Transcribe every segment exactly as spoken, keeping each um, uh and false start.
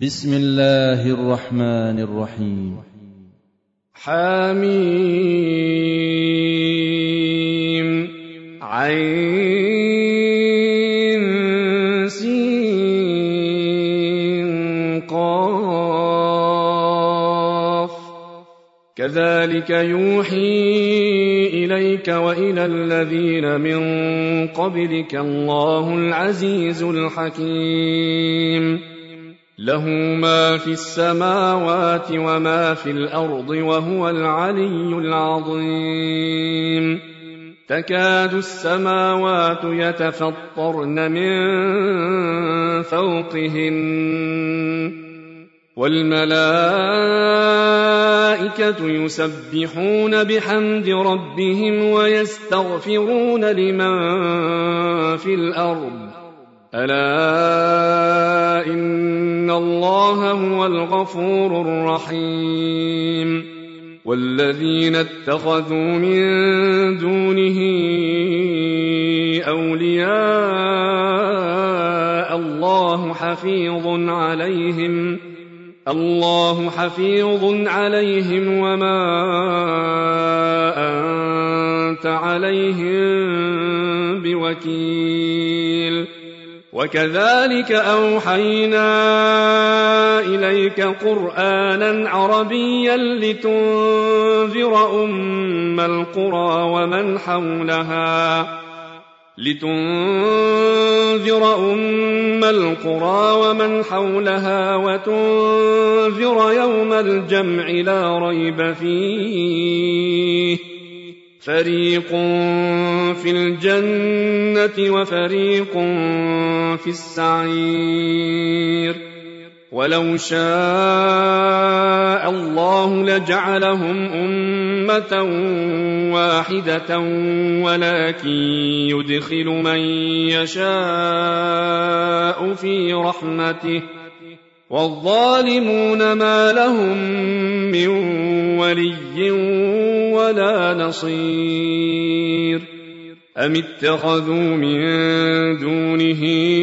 بسم الله الرحمن الرحيم. حميم عين سين قاف كذلك يوحي إليك وإلى الذين من قبلك الله العزيز الحكيم. له ما في السماوات وما في الأرض وهو العلي العظيم. تكاد السماوات يتفطرن من فوقهن والملائكة يسبحون بحمد ربهم ويستغفرون لمن في الأرض ألا إن الله هو الغفور الرحيم. والذين اتخذوا من دونه أولياء الله حفيظ عليهم الله حفيظ عليهم وما أنت عليهم بوكيل. وكذلك أوحينا إليك قرآنا عربيا لتنذر أم القرى ومن حولها لتنذر أم القرى ومن حولها وتنذر يوم الجمع لا ريب فيه فريق في الجنة وفريق في السعير. ولو شاء الله لجعلهم أمة واحدة ولكن يدخل من يشاء في رحمته والظالمون ما لهم من ولي ولا نصير. أم اتخذوا من دونه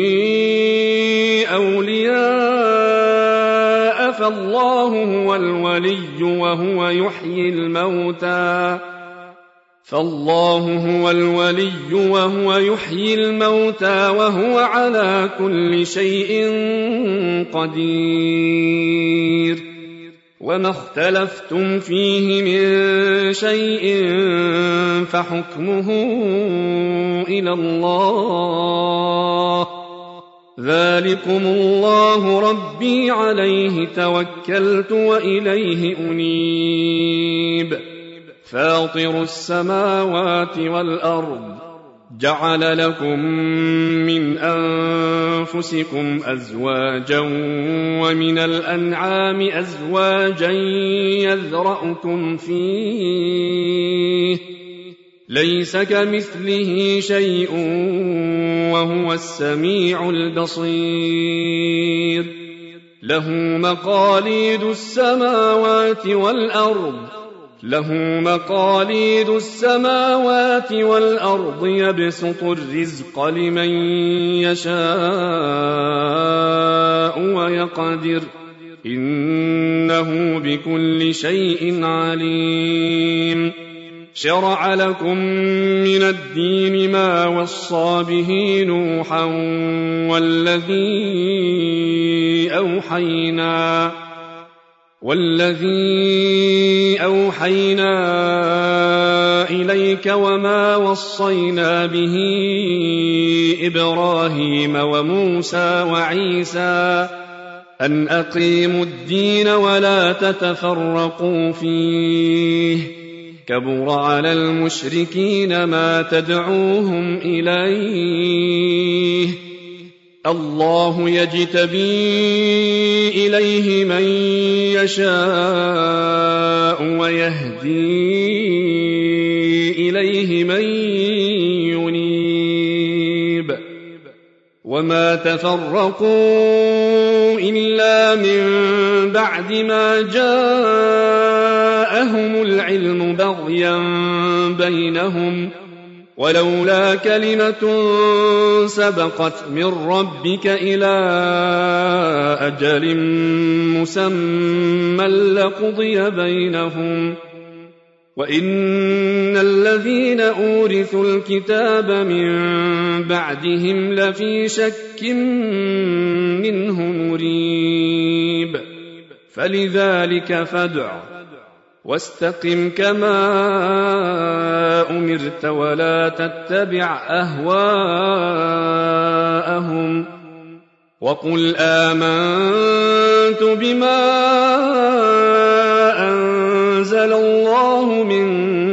أولياء فالله هو الولي وهو يحيي الموتى فالله هو الولي وهو يحيي الموتى وهو على كل شيء قدير. وما اختلفتم فيه من شيء فحكمه إلى الله ذلكم الله ربي عليه توكلت وإليه أنيب. فاطر السماوات والأرض جعل لكم من أنفسكم أزواجا ومن الأنعام أزواجا يذرأكم فيه ليس كمثله شيء وهو السميع البصير. له مقاليد السماوات والأرض له مقاليد السماوات والأرض يبسط الرزق لمن يشاء ويقدر إنه بكل شيء عليم. شرع لكم من الدين ما وصى به نوحا والذي أوحينا والذي أوحينا إليك وما وصينا به إبراهيم وموسى وعيسى أن أقيموا الدين ولا تتفرقوا فيه كبر على المشركين ما تدعوهم إليه. الله يجتبي إليه من يشاء ويهدي إليه من ينيب. وما تفرقوا إلا من بعد ما جاءهم العلم بغيا بينهم ولولا كلمة سبقت من ربك إلى أجل مسمى لقضي بينهم وإن الذين أورثوا الكتاب من بعدهم لفي شك منه مريب فلذلك فادع واستقم كما أمرت ولا تتبع أهواءهم وقل آمنت بما أنزل الله من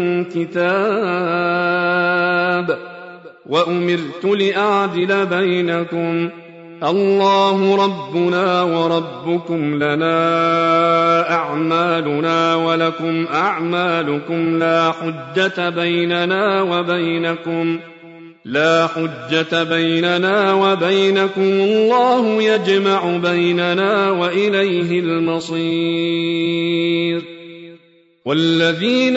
كتاب وأمرت لأعدل بينكم الله ربنا وربكم لنا أعمالنا ولكم أعمالكم لا حجة بيننا وبينكم لا حجة بيننا وبينكم الله يجمع بيننا وإليه المصير والذين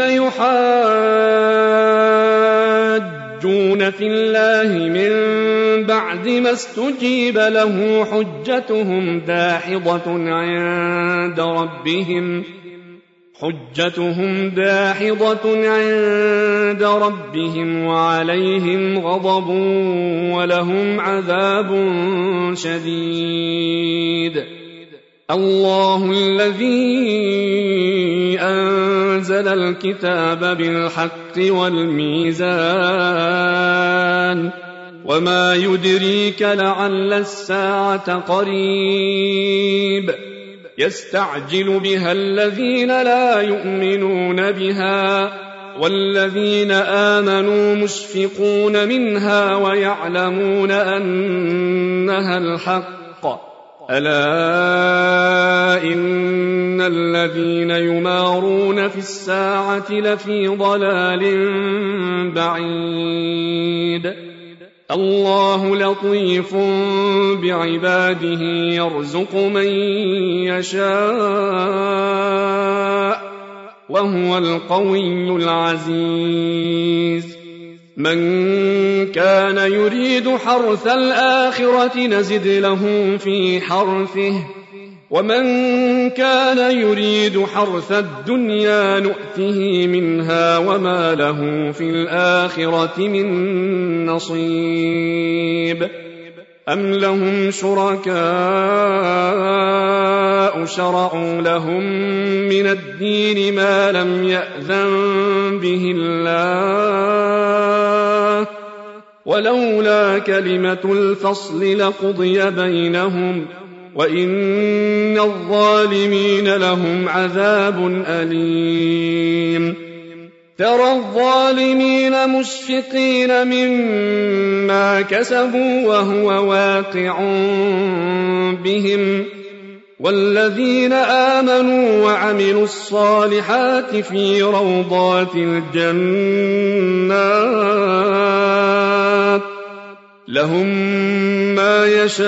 يحاجون في الله من بعد ما استجيب له حجتهم داحضة عند ربهم حجتهم داحضة عند ربهم وعليهم غضب ولهم عذاب شديد الله الذي أنزل الكتاب بالحق والميزان وما يدريك لعل الساعة قريب يستعجل بها الذين لا يؤمنون بها والذين آمنوا مشفقون منها ويعلمون أنها الحق ألا إن الذين يمارون في الساعة لفي ضلال بعيد الله لطيف بعباده يرزق من يشاء وهو القوي العزيز من كان يريد حرث الآخرة نزد له في حرثه ومن كان يريد حرث الدنيا نؤته منها وما له في الآخرة من نصيب أم لهم شركاء شرعوا لهم من الدين ما لم يأذن به الله ولولا كلمة الفصل لقضي بينهم وإن الظالمين لهم عذاب أليم ترى الظالمين مشفقين مما كسبوا وهو واقع بهم والذين آمنوا وعملوا الصالحات في روضات الجنات لهم ما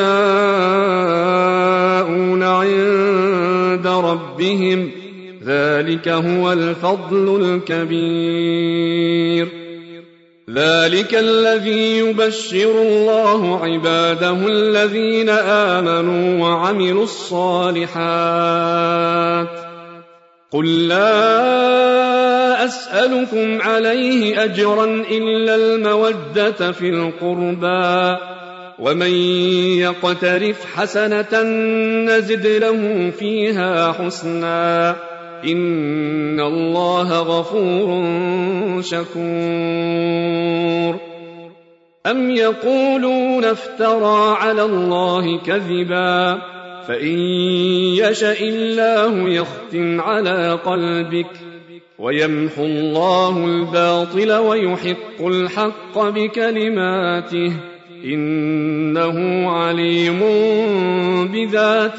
يشاءون عند ربهم ذلك هو الفضل الكبير ذلك الذي يبشر الله عباده الذين آمنوا وعملوا الصالحات قل لا أسألكم عليه أجرا إلا المودة في القربى ومن يقترف حسنة نزد له فيها حسنا إن الله غفور شكور أم يقولون افترى على الله كذبا فإن يشأ الله يختم على قلبك ويمحو الله الباطل ويحق الحق بكلماته إنه عليم بذات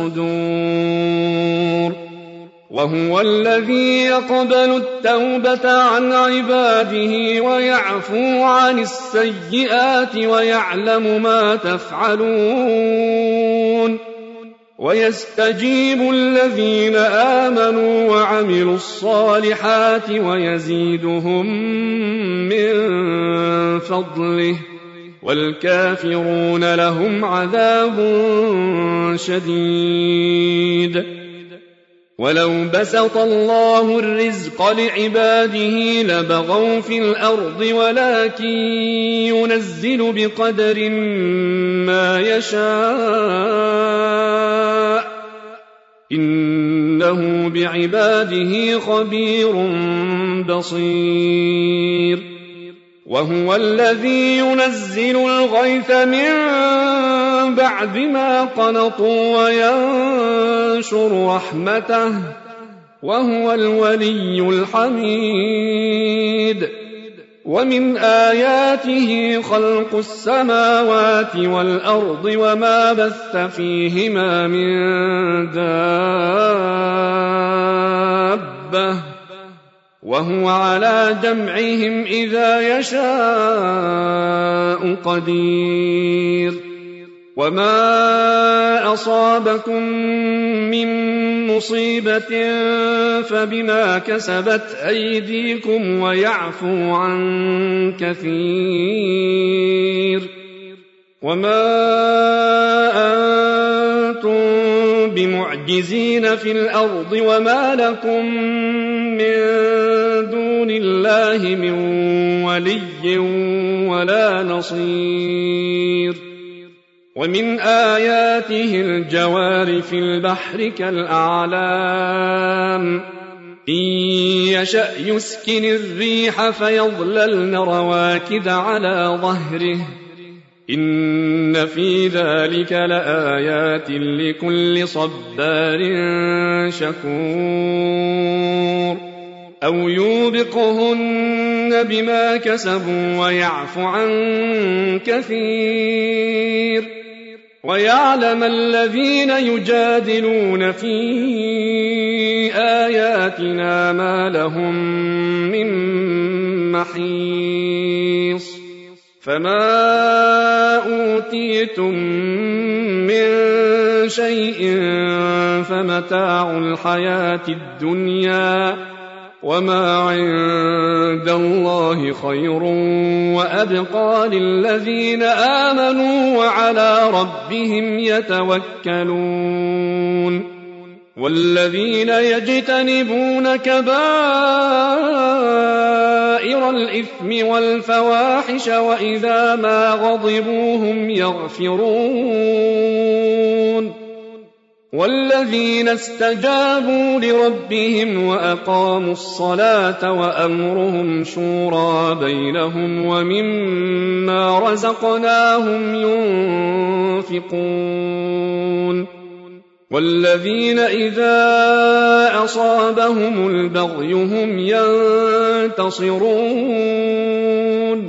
الصدور وهو الذي يقبل التوبة عن عباده ويعفو عن السيئات ويعلم ما تفعلون ويستجيب الذين آمنوا وعملوا الصالحات ويزيدهم من فضله والكافرون لهم عذاب شديد. ولو بسط الله الرزق لعباده لبغوا في الأرض ولكن ينزل بقدر ما يشاء إنه بعباده خبير بصير. وهو الذي ينزل الغيث من بعد ما قنطوا وينشر رحمته وهو الولي الحميد. ومن آياته خلق السماوات والأرض وما بث فيهما من دابة وهو على جمعهم إذا يشاء قدير. وما أصابكم من مصيبة فبما كسبت أيديكم ويعفو عن كثير. وما أنتم بمعجزين في الأرض وما لكم من دون الله من ولي ولا نصير. ومن آياته الجوار في البحر كالأعلام إن يشأ يسكن الريح فيظللن رواكد على ظهره إن في ذلك لآيات لكل صبار شكور. أو يوبقهن بما كسبوا ويعفو عن كثير. ويعلم الذين يجادلون في آياتنا ما لهم من محيص. فما أوتيتم من شيء فمتاع الحياة الدنيا وما عند الله خير وأبقى للذين آمنوا وعلى ربهم يتوكلون. والذين يجتنبون كبائر الإثم والفواحش وإذا ما غضبوا هم يغفرون. والذين استجابوا لربهم وأقاموا الصلاة وأمرهم شورى بينهم ومما رزقناهم ينفقون. والذين إذا أصابهم البغي هم ينتصرون.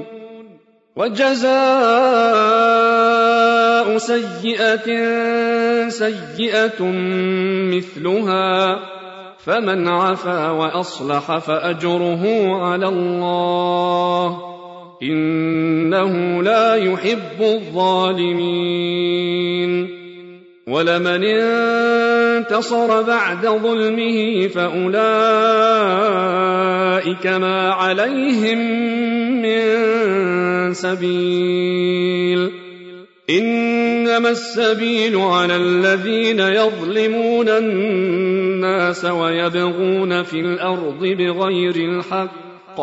وجزاء سيئة سيئة مثلها فمن عفا وأصلح فأجره على الله إنه لا يحب الظالمين. ولمن انتصر بعد ظلمه فأولئك ما عليهم من سبيل إنما السبيل على الذين يظلمون الناس ويبغون في الأرض بغير الحق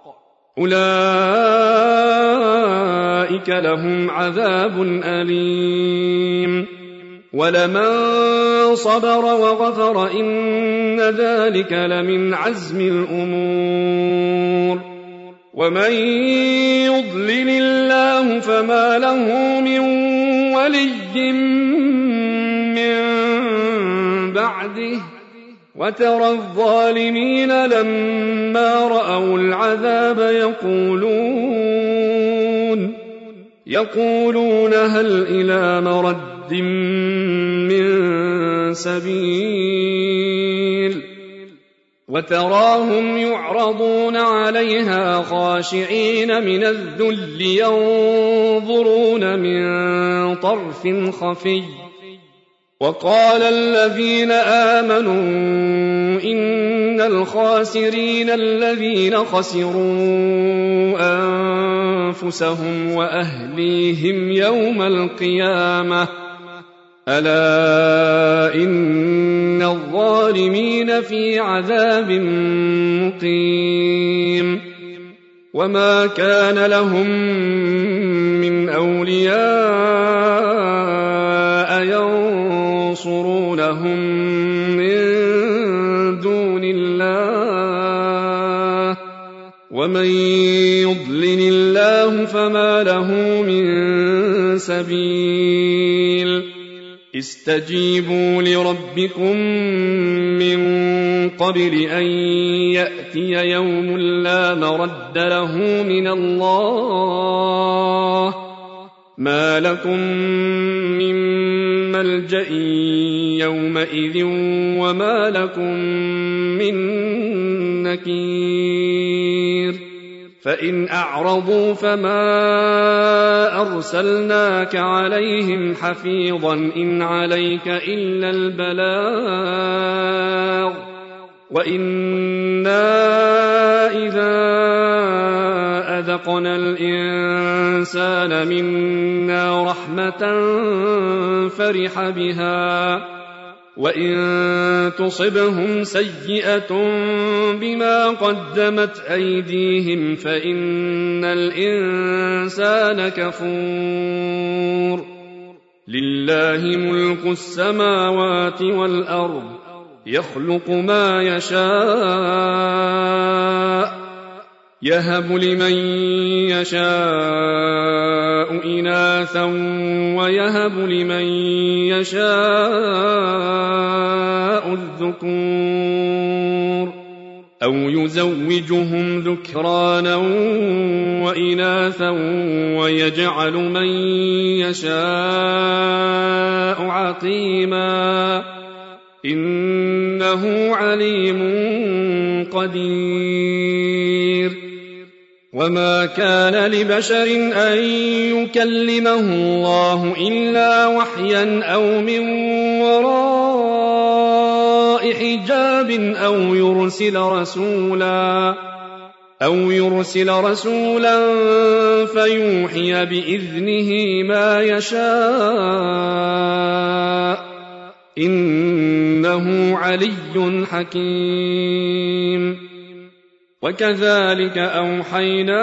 أولئك لهم عذاب أليم. ولمن صبر وغفر إن ذلك لمن عزم الأمور. ومن يضلل الله فما له من ولي من بعده وترى الظالمين لما رأوا العذاب يقولون يقولون هل إلى مرد من سبيل. وتراهم يعرضون عليها خاشعين من الذل ينظرون من طرف خفي وقال الذين آمنوا إن الخاسرين الذين خسروا أنفسهم وأهليهم يوم القيامة ألا إن الظالمين في عذاب مقيم وما كان لهم من أولياء ينصرونهم من دون الله ومن يضلل الله فما له من سبيل استجيبوا لربكم من قبل أن يأتي يوم لا مرد له من الله ما لكم من ملجأ يومئذ وما لكم من نكير فإن أعرضوا فما أرسلناك عليهم حفيظا إن عليك إلا البلاغ وإنا إذا أذقنا الإنسان منا رحمة فرح بها وإن تصبهم سيئة بما قدمت أيديهم فإن الإنسان كفور لله ملك السماوات والأرض يخلق ما يشاء يهب لمن يشاء إناثا ويهب لمن يشاء الذكور أو يزوجهم ذكرانا وإناثا ويجعل من يشاء عقيما إنه عليم قدير وما كان لبشر أن يكلمه الله إلا وحيا أو من وراء حجاب أو يرسل رسولا أو يرسل رسولا فيوحي بإذنه ما يشاء إنه علي حكيم وكذلك أوحينا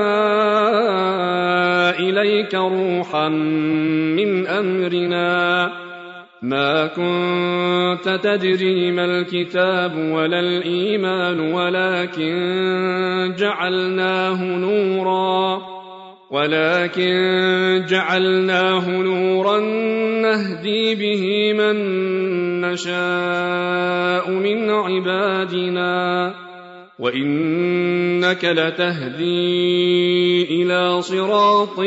إليك روحا من أمرنا ما كنت تدري ما الكتاب ولا الإيمان ولكن جعلناه نورا ولكن جعلناه نورا نهدي به من نشاء من عبادنا وإنك لتهدي إلى صراط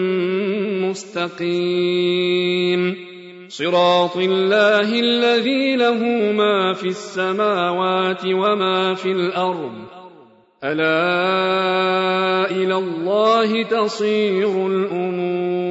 مستقيم صراط الله الذي له ما في السماوات وما في الأرض ألا إلى الله تصير الأمور